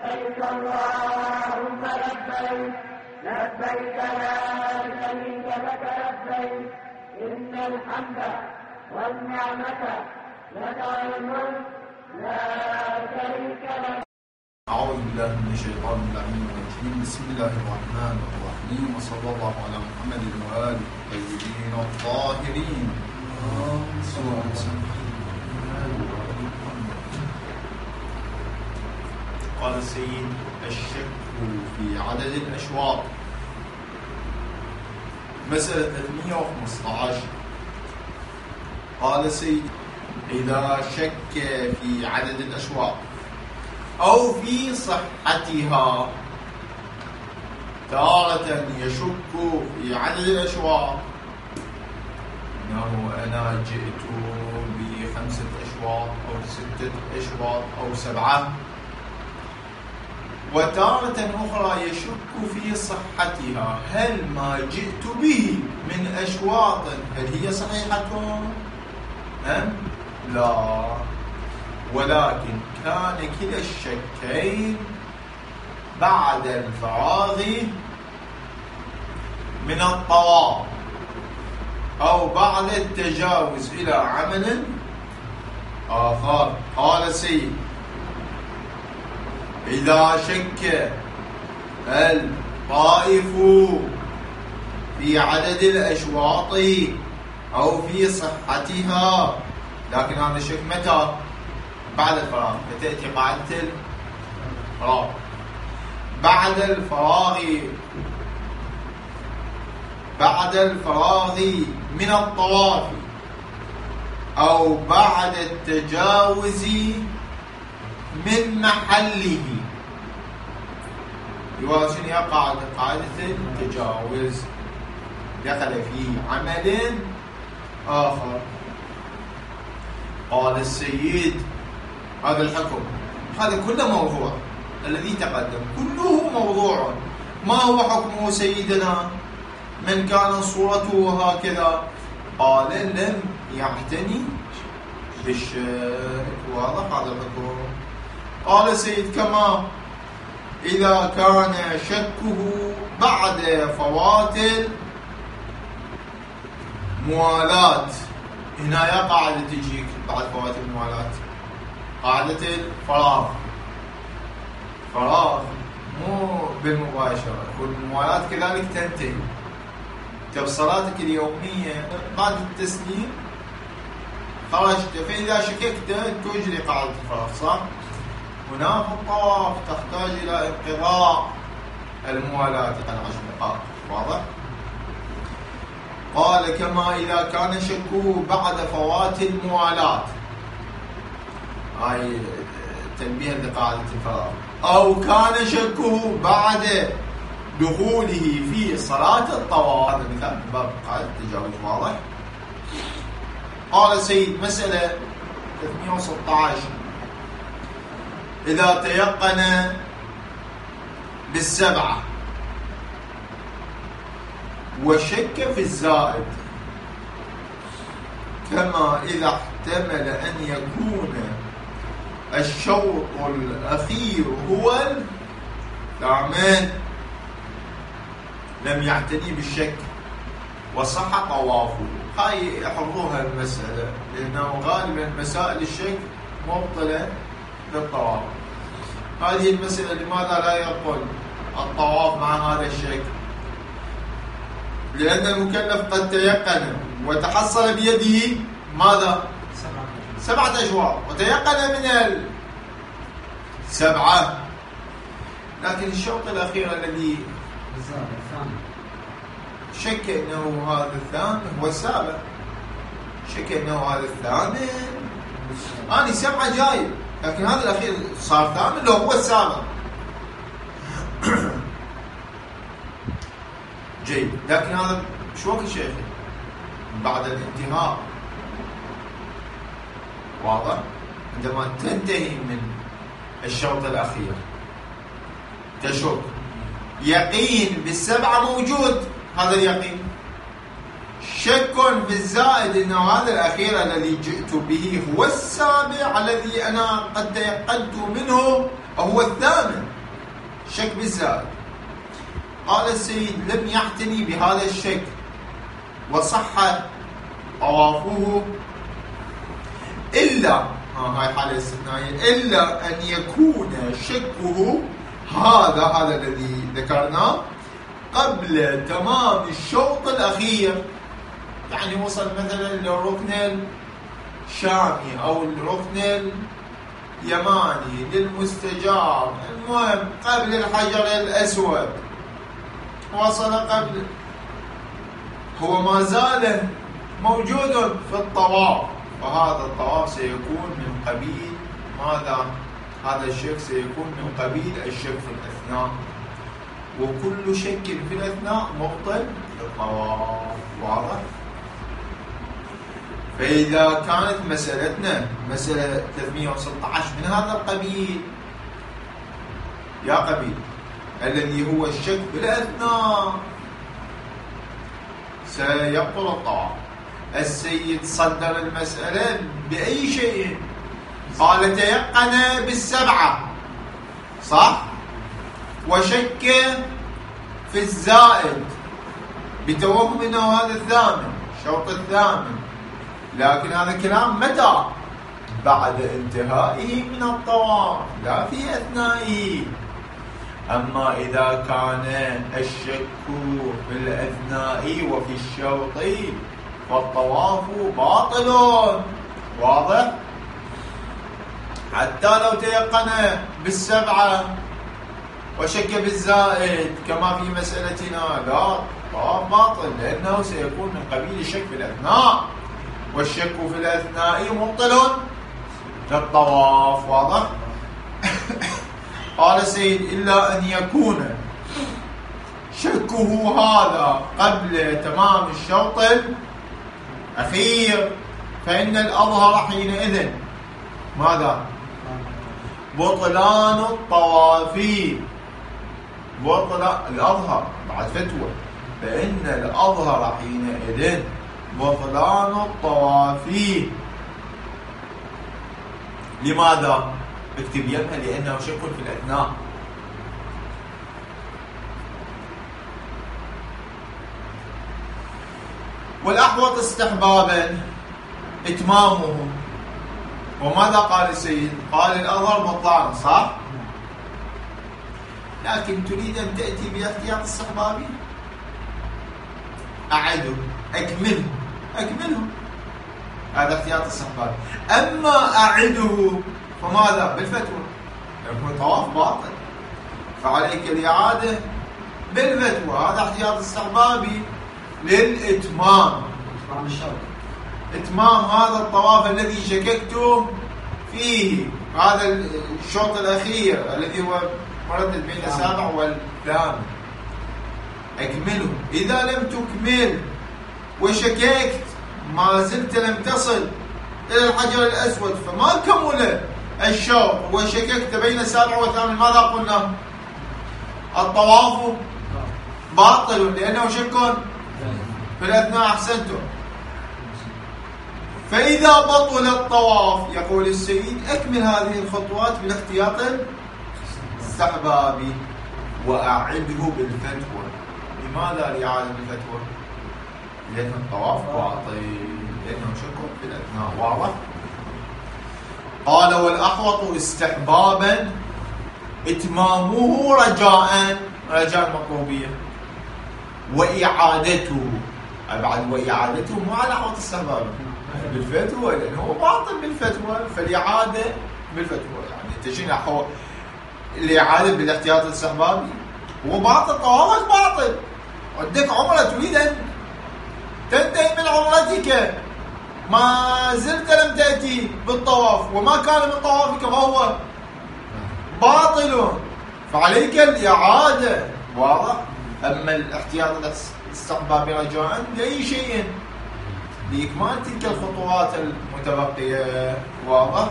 لبيك اللهم لبيك لبيك لا شريك لك لبيك إن الحمد والنعمة لك والملك لا شريك لك. أعوذ بالله من الشيطان اللعين الرجيم. بسم الله الرحمن الرحيم، وصلى الله على محمد وآله الطيبين الطاهرين. قال السيد: الشك في عدد الأشواط. مسألة 315. قال السيد: إذا شك في عدد الأشواط أو في صحتها، تارة يشك في عدد الأشواط، أنه أنا جئت ب5 أشواط أو 6 أشواط أو 7، وتارة أخرى يشك في صحتها، هل ما جئت به من أشواط هل هي صحيحة أم لا؟ ولكن كان كلا الشكين بعد الفراغ من الطواف أو بعد التجاوز إلى عمل آخر. قال سيد: إذا شك الطائف في عدد الأشواط أو في صحتها، لكن هذا الشك متى؟ بعد الفراغ، فتأتي قاعدة الفراغ. بعد الفراغ من الطواف أو بعد التجاوز من محله. يوازن يا قاعدة التجاوز، دخل في عمل آخر. قال السيد: هذا الحكم، هذا كله موضوع الذي تقدم كله موضوع. ما هو حكمه سيدنا من كان صورته هكذا؟ قال: لم يعتني بالشك. واضح هذا الحكم. قال سيد: كما إذا كان شكه بعد فوات الموالاة. هنا يا قاعدة تجيك بعد فوات الموالاة، قاعدة الفراغ. فراغ مو بالمباشرة، والموالاة كذلك تنتهي. تب صلاتك اليومية بعد التسليم خرجت، فإذا شككت تجري قاعدة الفراغ، صح؟ هنا في الطواف تحتاج إلى انقضاء الموالاة عن 10 دقائق. واضح؟ قال: كما إذا كان شكه بعد فوات الموالاة، هاي تنبيه لقاعدة الفراغ، أو كان شكه بعد دخوله في صلاة الطواف. هذا مثال من باب قاعدة التجاوز. واضح؟ قال سيد: مسألة 316. إذا تيقن ب7 وشك في الزائد، كما إذا احتمل أن يكون الشوط الأخير هو الثامن، لم يعتني بالشك وصح طوافه. هاي يحفظوها المسألة، لأنه غالبا مسائل الشك مبطلة بالطواف. هذه المسألة لماذا لا يبطل الطواف مع هذا الشك؟ لأن المكلف قد تيقن وتحصل بيده ماذا؟ 7 أشواط، وتيقن من 7، لكن الشوط الأخير الذي شك أنه هذا الثامن هو السابع، شك أنه هذا الثامن، أنا 7 جاي، لكن هذا الأخير صار ثامن لو هو السابع. جيد، لكن هذا شو وقت شيخي؟ بعد الانتهاء. واضح؟ عندما تنتهي من الشوط الأخير تشك، يقين ب7 موجود، هذا اليقين. شك في الزائد أنه هذا الأخير الذي جئت به هو السابع الذي أنا قد تيقنت منه هو الثامن. شك بالزائد. قال السيد: لم يعتني بهذا الشك وصح طوافه إلا، هاي حالة استثنائية، إلا أن يكون شكه هذا الذي ذكرناه قبل تمام الشوط الأخير. يعني وصل مثلا للركن الشامي أو الركن اليماني للمستجار، المهم قبل الحجر الأسود، وصل قبل، هو ما زال موجود في الطواف، فهذا الطواف سيكون من قبيل ماذا؟ هذا الشك سيكون من قبيل الشك في الأثناء، وكل شك في الأثناء مبطل للطواف. واضح؟ فإذا كانت مسألتنا مسألة 316 من هذا القبيل، يا قبيل الذي هو الشك بالأثناء، سيبطل الطواف. السيد صدر المسألة بأي شيء؟ قال: تيقن بالسبعة، صح؟ وشك في الزائد بتوهم انه هذا الثامن، الشوط الثامن، لكن هذا الكلام متى؟ بعد انتهائه من الطواف، لا في أثنائه. أما إذا كان الشك في الأثناء وفي الشوط فالطواف باطل. واضح؟ حتى لو تيقن بالسبعة وشك بالزائد كما في مسألتنا، لا، الطواف باطل، لأنه سيكون من قبيل الشك في الأثناء، والشك في الأثناء مبطل للطواف. واضح؟ قال السيد: إلا أن يكون شكه هذا قبل تمام الشوط الأخير، فإن الأظهر حينئذ ماذا؟ بطلان الطواف. بطلان الأظهر بعد فتوى، فإن الأظهر حينئذ بطلان الطواف. لماذا؟ اكتب يمها، لأنه شك في الأثناء. والأحوط استحبابا إتمامه. وماذا قال السيد؟ قال الأظهر بطلان، صح؟ لكن تريد أن تأتي باحتياط استحبابي، أعده، أكمله، هذا احتياط استحبابي. أما أعده فماذا؟ بالفتوى، لأنه الطواف باطل، فعليك الإعادة بالفتوى. هذا احتياط استحبابي للإتمام، إتمام هذا الطواف الذي شككت فيه، هذا الشوط الأخير الذي هو مردد بين السابع والثامن، أكمله. إذا لم تكمل وشككت ما زلت لم تصل إلى الحجر الأسود فما كمل الشوط وشككت بين السابع والثامن، ماذا قلنا؟ الطواف باطل، لأنه شك في الأثناء. أحسنتم. فإذا بطل الطواف، يقول السيد: أكمل هذه الخطوات بالاحتياط الاستحبابي وأعده بالفتوى. لماذا الإعادة بالفتوى؟ لأن الطواف باطل، لأنه شك في الأثناء. واضح؟ قال: والأحوط استحبابا إتمامه رجاء المطلوبية، وإعادته. بعد وإعادته مو على أحوط استحبابه بالفتوى، لأنه هو باطل بالفتوى، فالإعادة بالفتوى. يعني تجينا الإعادة بالاحتياط الاستحبابي هو باطل، طوافك باطل، عندك عمرة تريد أن تنتهي من عمرتك، ما زلت لم تأتي بالطواف، وما كان من طوافك فهو باطل، فعليك الإعادة. واضح؟ أما الاحتياط الاستحبابي رجاء لأي شيء، لإكمال تلك الخطوات المتبقية. واضح؟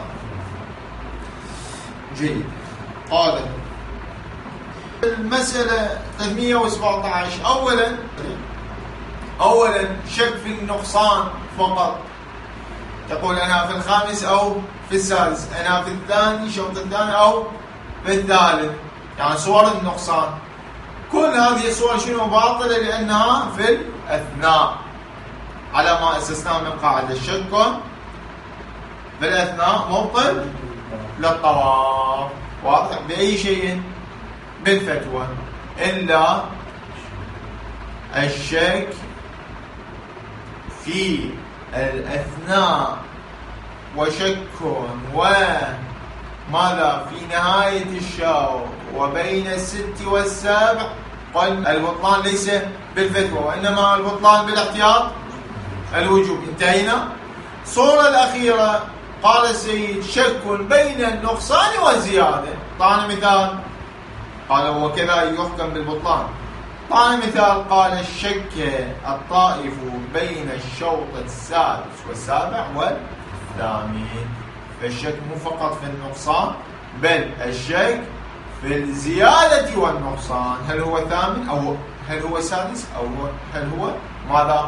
جيد. قال المسألة 317. أولا شك في النقصان فقط، تقول أنا في الخامس أو في السادس، أنا في الثاني شوط الثاني أو في الثالث، يعني صور النقصان. كل هذه الصور شنو باطلة؟ لأنها في الأثناء، على ما أسسناه من قاعدة. الشك في الأثناء مبطل للطواف. واضح؟ بأي شيء بالفتوى إلا الشك في الأثناء، وشك وماذا في نهاية الشوط وبين 6 و7. قال البطلان ليس بالفتوى، وإنما البطلان بالاحتياط الوجوب. انتهينا. الصورة الأخيرة قال السيد شك بين النقصان والزيادة. طعن مثال، قال وكذا يحكم بالبطلان. طعن مثال، قال الشك الطائف بين الشوط السادس والسابع والثامن. فالشك مو فقط في النقصان، بل الشك في الزيادة والنقصان. هل هو ثامن أو هل هو سادس أو هل هو ماذا؟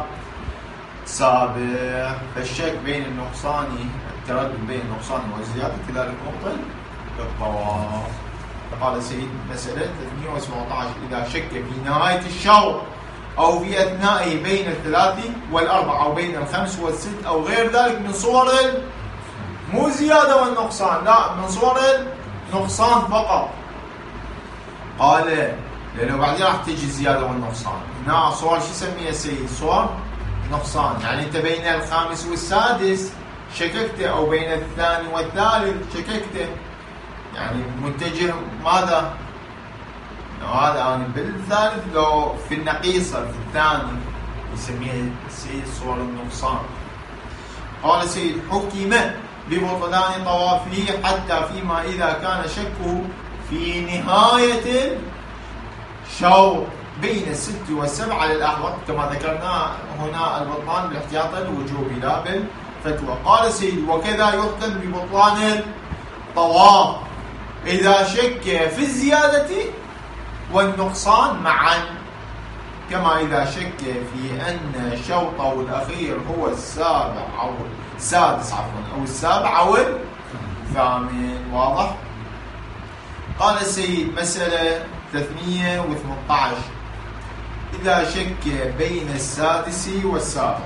سابع. فالشك بين النقصان، التردد بين النقصان والزيادة كذلك مبطل للطواف. قال السيد مسألة 317 إذا شك في نهاية الشوط أو في أثنائه بين 3 و4 أو بين 5 و6 أو غير ذلك من صور مو زيادة والنقصان، لا، من صور النقصان فقط. قال لأنه بعدين راح تجي الزيادة والنقصان. هنا صور شو يسميها السيد؟ صور نقصان. يعني أنت بين الخامس والسادس شككت، أو بين الثاني والثالث شككت، يعني متجه ماذا؟ هذا أنا بالثالث، لو في النقيصة في الثاني يسميها السيد صور النقصان. قال السيد حكم ببطلان طوافه حتى فيما إذا كان شكه في نهاية الشوط بين 6 و7 على الأحوط، كما ذكرنا هنا البطلان بالاحتياط الوجوبي لا بالفتوى. قال السيد وكذا يحكم ببطلان الطواف إذا شك في الزيادة والنقصان معا، كما إذا شك في أن شوطه الأخير هو السابع أو السادس أو السابع أو الثامن. واضح؟ قال السيد مسألة 318 إذا شك بين السادس والسابع.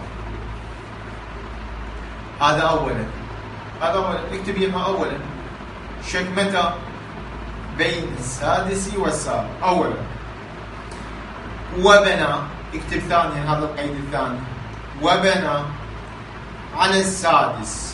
هذا أولا اكتب يما أولا شك متى؟ بين السادس والسابع أولا. وبنى، اكتب ثانيا هذا القيد الثاني، وبنى على السادس.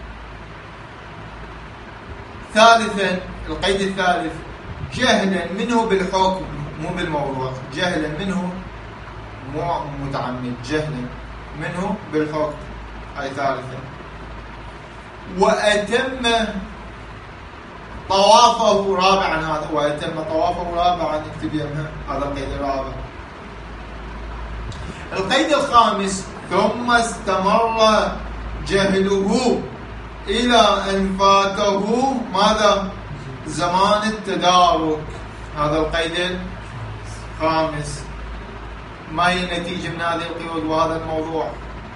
ثالثا القيد الثالث جهلا منه بالحكم مو بالموضوع، جهلا منه مو متعمد، جهلا منه بالحكم. هاي ثالثا. وأتم طوافه رابعا. هذا وأتم طوافه رابعا، اكتب يمها هذا القيد الرابع. القيد الخامس ثم استمر جهله إلى أن فاته ماذا؟ زمان التدارك. هذا القيد الخامس. ما هي النتيجة من هذه القيود وهذا الموضوع؟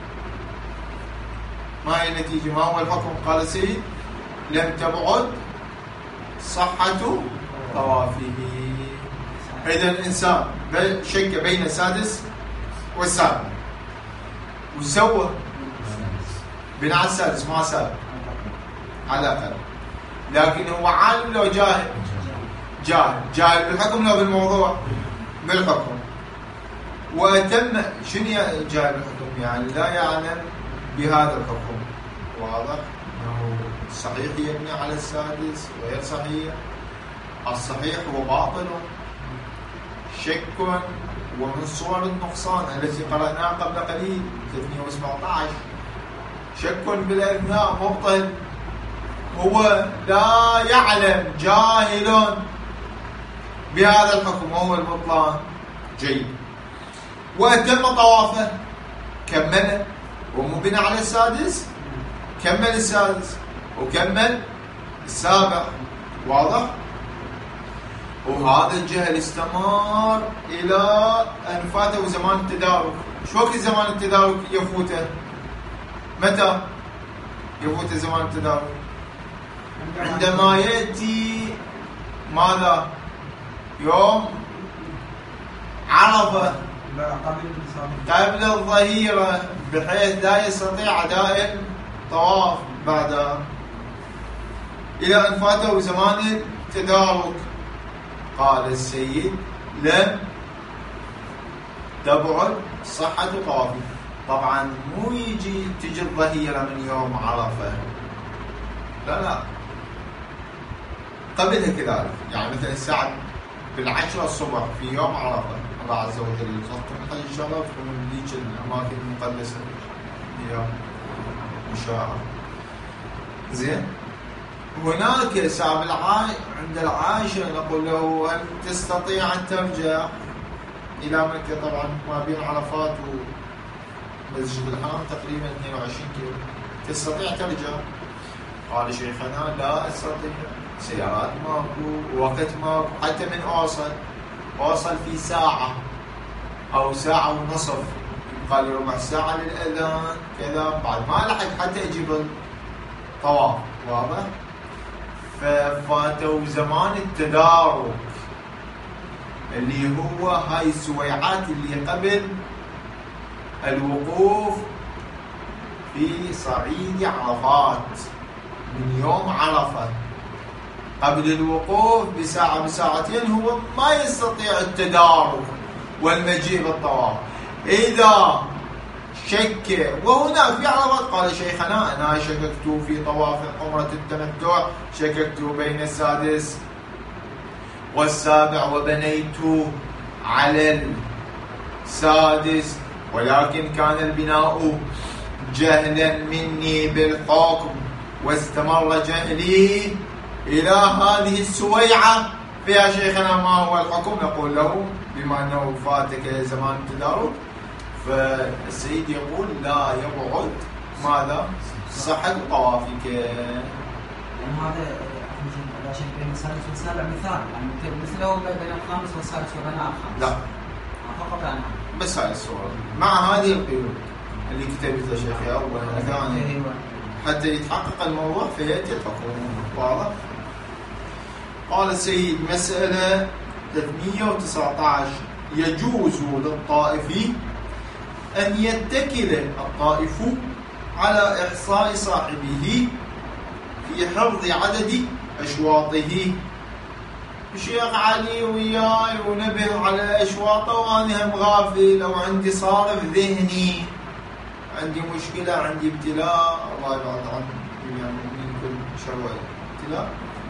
ما هي النتيجة؟ ما هو الحكم؟ قال سيد لم تبعد صحة طوافه. إذا الإنسان شك بين السادس والسابع وسوى بناء على السادس ما سابع على الأقل، لكن هو عالم لو جاهل؟ جاهل بالحكم لو بالموضوع؟ بالحكم. وأتم شنو جاهل بالحكم؟ يعني لا يعلم بهذا الحكم. واضح؟ أنه الصحيح يبني على السادس غير صحيح. الصحيح هو باطل، شك ومن صور النقصان التي قرأناها قبل قليل 317. شك بالأثناء مبطل، هو لا يعلم، جاهل بهذا الحكم وهو البطلان. جيد. وأتم طوافه، كمل، ومو بناء على السادس كمل السادس وكمل السابع. واضح؟ وهذا الجهل استمر إلى أن فاته زمان التدارك. شو وقت زمان التدارك يفوته؟ متى يفوت زمان التدارك؟ عندما يأتي ماذا؟ يوم عرفة لا قبل الظهيرة، بحيث لا يستطيع أداء الطواف بعدها إلى أن فاته زمان التدارك. قال السيد: لم تبعد صحة طوافه. طبعا مو تجي الظهيرة من يوم عرفة، لا، قبلها كذلك، يعني مثلا الساعة 10 الصبح في يوم عرفة، الله عز وجل يرزقكم الحج إن شاء الله وتكونوا من ذيك الأماكن المقدسة هي مشاعر. زين، هناك الساعة عند العاشر نقول له: هل تستطيع أن ترجع إلى مكة؟ طبعا ما بين عرفات ومسجد الحرام تقريبا 22 كيلو، تستطيع ترجع؟ قال شيخنا: لا أستطيع، سيارات ماكو، وقت ماكو، حتى من أوصل في ساعة أو ساعة ونصف، يبقى لي ربع ساعة للأذان كذا، بعد ما لحق حتى أجيب الطواف، واضح؟ ففاتوا زمان التدارك اللي هو هاي السويعات اللي قبل الوقوف في صعيد عرفات من يوم عرفة، قبل الوقوف بساعة بساعتين هو ما يستطيع التدارك والمجيء بالطواف. إذا شك وهناك في عرفات، قال شيخنا: أنا شككت في طواف عمرة التمتع، شككت بين السادس والسابع وبنيت على السادس، ولكن كان البناء جهلا مني بالحكم، واستمر جهلي إلى هذه السويعة. فيا شيخنا ما هو الحكم؟ نقول له: بما أنه فاتك زمان التدارك، فالسيد يقول: لا يبعد ماذا؟ صحة طوافك. يعني هذا لا شك بين السادس والسابع مثال، يعني مثله بين الخامس والسادس وبين الخامس. لا، فقط أنا بس هاي الصورة مع هذه القيود اللي كتبتها شيخي أولا وثانيا حتى يتحقق الموضوع فيأتي الحكم. واضح؟ قال السيد: مسألة 319: يجوز للطائف أن يتكل الطائف على إحصاء صاحبه في حفظ عدد أشواطه. الشيخ علي وياي ونبه على أشواطه وأنا هم غافل، أو عندي صارف ذهني، عندي مشكلة، عندي ابتلاء، الله يبعد عني يعني من كل شر ابتلاء،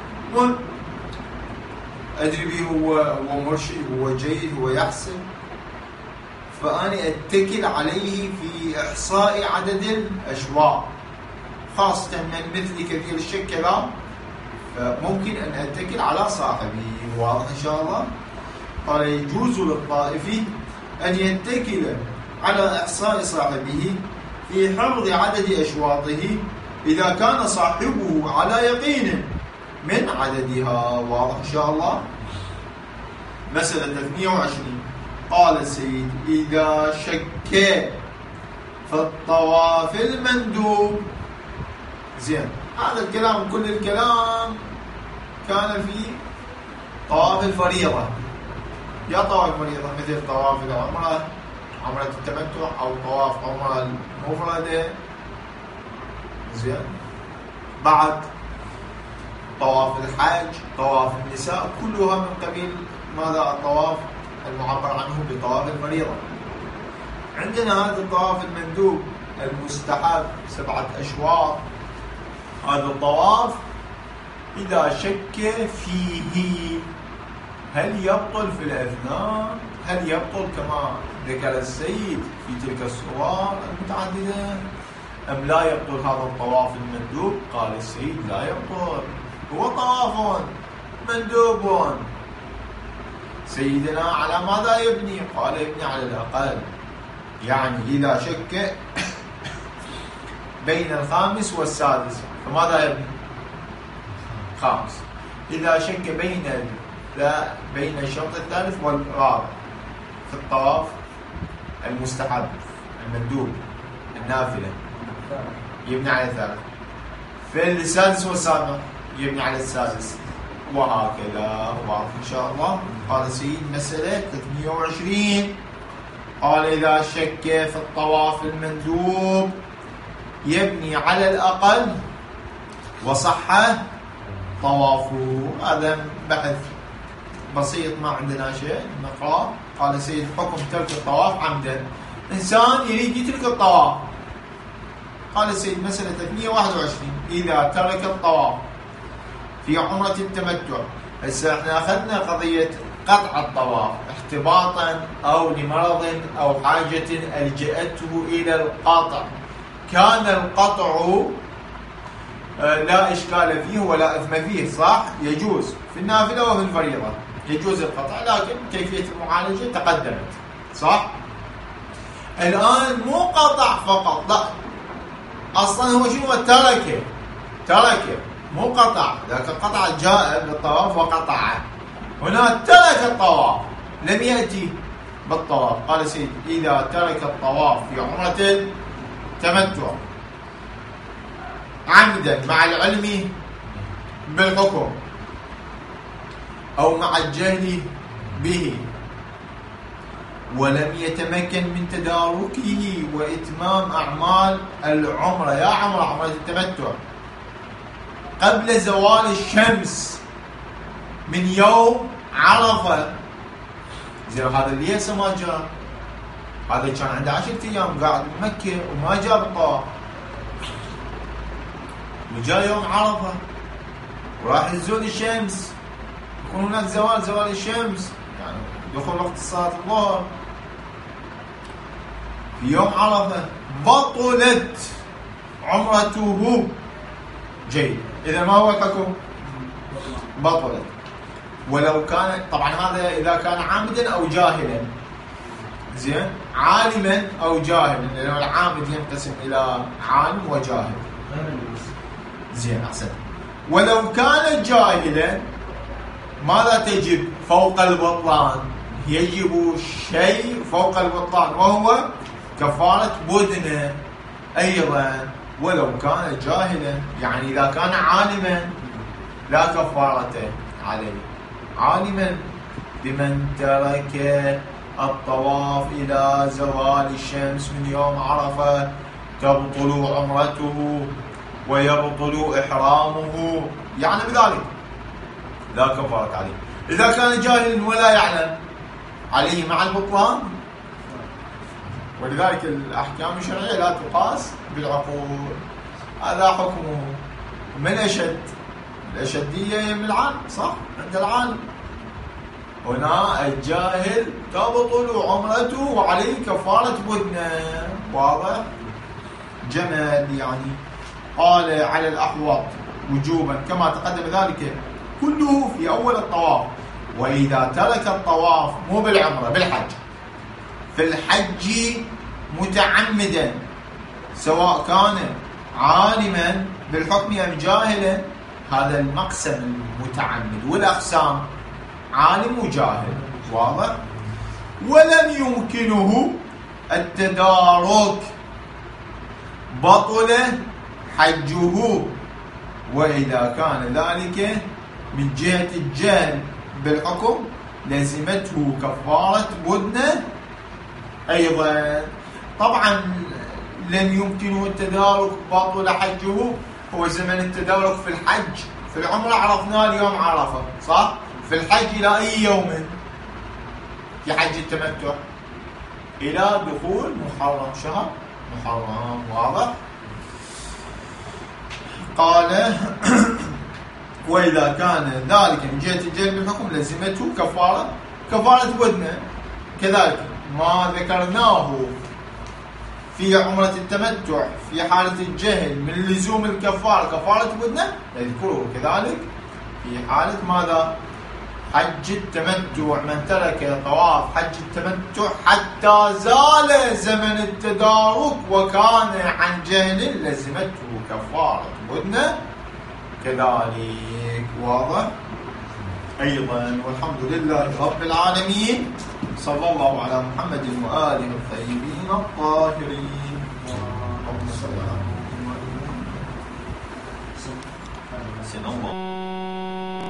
أدري به هو مرشد، هو جيد، هو يحسن، فأنا أتكل عليه في إحصاء عدد الأشواط، خاصة من مثل كثير الشك كذا، فممكن أن أتكل على صاحبي. واضح إن شاء الله؟ قال: يجوز للطائف أن يتكل على إحصاء صاحبه في حفظ عدد أشواطه إذا كان صاحبه على يقين من عددها. واضح إن شاء الله؟ مسألة 320: قال السيد: إذا شك في الطواف المندوب. زين، هذا الكلام كل الكلام كان في طواف الفريضة. يا طواف الفريضة مثل طواف العمرة، عمرة التمتع، أو طواف عمرة المفردة. زين، بعد طواف الحج، طواف النساء، كلها من قبيل ماذا؟ الطواف المعبر عنه بطواف الفريضة. عندنا هذا الطواف المندوب المستحب 7 أشواط. هذا الطواف إذا شك فيه هل يبطل في الأثناء؟ هل يبطل كما ذكر السيد في تلك الصور المتعددة أم لا يبطل هذا الطواف المندوب؟ قال السيد: لا يبطل، هو طواف مندوب. سيدنا على ماذا يبني؟ قال: يبني على الأقل، يعني إذا شك بين الخامس والسادس فماذا يبني؟ خامس. إذا شك بين الشرط الثالث والرابع في الطواف المستحب المندوب النافلة يبني على الثالث. في السادس والسابع يبني على السادس. وهكذا. واضح إن شاء الله. قال سيد مسألة 320 قال إذا شك في الطواف المندوب يبني على الأقل وصح طوافه. هذا بحث بسيط ما عندنا شيء نقرأ. قال سيد حكم ترك الطواف عمدا. إنسان يريد يترك الطواف. قال سيد مسألة 321 إذا ترك الطواف في عمرة التمتع. هسه احنا أخذنا قضية قطع الطواف احتباطا أو لمرض أو حاجة ألجأته إلى القطع. كان القطع لا إشكال فيه ولا إثم فيه، صح؟ يجوز في النافلة وفي الفريضة يجوز القطع، لكن كيفية المعالجة تقدمت، صح؟ الآن مو قطع فقط، لا، أصلا هو شنو؟ تركه مو قطع. ذاك القطع جاء بالطواف وقطعه، هنا ترك الطواف لم يأتي بالطواف. قال سيد إذا ترك الطواف في عمرة التمتع عمدا مع العلم بالحكم أو مع الجهل به ولم يتمكن من تداركه وإتمام أعمال العمرة، يا عمرة التمتع، قبل زوال الشمس من يوم عرفة. زين هذا اللي هسه ما جاء، هذا كان عنده 10 أيام قاعد بمكة وما جاء بالطواف، وجاء يوم عرفة وراح يزول الشمس، يكون هناك زوال الشمس، يعني دخول وقت صلاة الظهر في يوم عرفة، بطلت عمرته. جيد، إذا ما هو الحكم؟ بطلت. ولو كان طبعا هذا إذا كان عامدا أو جاهلا، زين، عالما أو جاهلا، لأنه العامد ينقسم إلى عالم وجاهل. زين، أحسن. ولو كان جاهلا ماذا تجب فوق البطلان؟ يجب شيء فوق البطلان وهو كفارة بدنة أيضا ولو كان جاهلا. يعني إذا كان عالما لا كفارة عليه. عالما بمن ترك الطواف إلى زوال الشمس من يوم عرفة تبطل عمرته ويبطل إحرامه، يعني بذلك لا كفارة عليه. إذا كان جاهلا ولا يعلم عليه مع البطلان. ولذلك الأحكام الشرعية لا تقاس بالعقول. هذا حكمه من أشد، الأشدية من العالم، صح؟ عند العالم. هنا الجاهل تبطل عمرته وعليه كفارة بدنة. واضح؟ جمل يعني. قال على الأحوط وجوبا كما تقدم ذلك كله في أول الطواف. وإذا ترك الطواف مو بالعمرة، بالحج، في الحج متعمدا سواء كان عالما بالحكم أم جاهلا، هذا المقسم المتعمد، والأقسام عالم وجاهل. واضح؟ ولم يمكنه التدارك بطل حجه. وإذا كان ذلك من جهة الجهل بالحكم لزمته كفارة بدنة أيضا. طبعا لم يمكنه التدارك بطل حجه، هو زمن التدارك في الحج. في العمرة عرفناه اليوم عرفة، صح؟ في الحج إلى أي يوم؟ في حج التمتع إلى دخول محرم، شهر محرم. واضح؟ قال وإذا كان ذلك من جهة الجهل بالحكم لزمته كفارة بدنة. كذلك ما ذكرناه في عمرة التمتع في حالة الجهل من لزوم الكفارة كفارة بدنة نذكره كذلك في حالة ماذا؟ حج التمتع. من ترك طواف حج التمتع حتى زال زمن التدارك وكان عن جهل لزمته كفارة بدنة كذلك. واضح؟ أيضا. والحمد لله رب العالمين، صلى الله على محمد وآله الطيبين الطاهرين. اللهم صل على محمد.